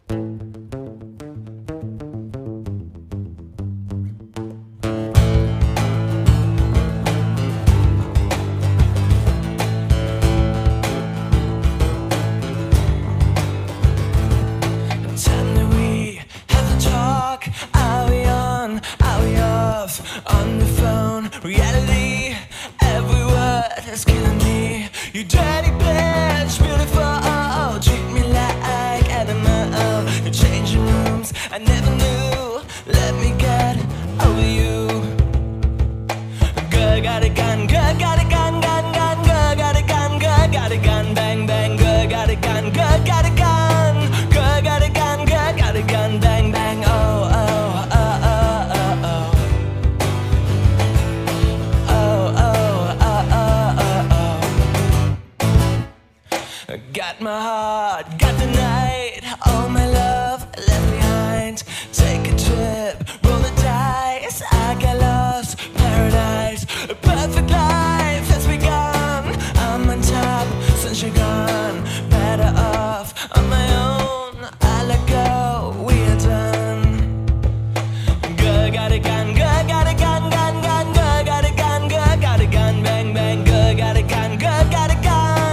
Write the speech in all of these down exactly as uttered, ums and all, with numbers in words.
On the phone, reality, every word is killing me. You dirty bitch, beautiful, treat me like animal. You're changing rooms, I never knew. Let me get over you. Girl got a gun, girl got a gun, gun, gun. Girl got a gun, girl got a gun, bang, bang. Girl got a gun, girl got a gun. Girl got a gun, girl got a gun, bang, bang. Oh, oh. Got my heart, got the night, all my love left behind. Take a trip, roll the dice, I got lost, paradise. A perfect life has begun. I'm on top since you're gone. Better off on my own, I let go, we are done. Girl got a gun, girl got a gun, gun, gun. Girl got a gun, girl got a gun, bang, bang. Girl got a gun, girl got a gun.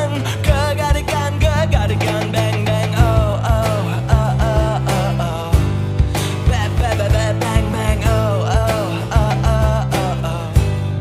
Got a gun, bang, bang, oh, oh, oh, oh, oh, oh. Ba, ba, ba, ba, bang, bang, oh, oh, oh, oh, oh, oh.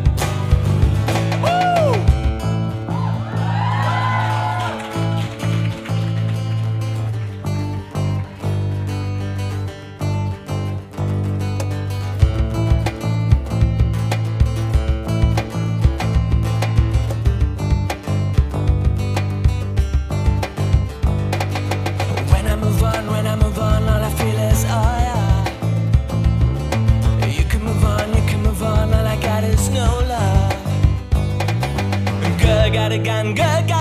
When I move on, all I feel is, oh yeah. You can move on, you can move on, all I got is no love. Girl got a gun, girl got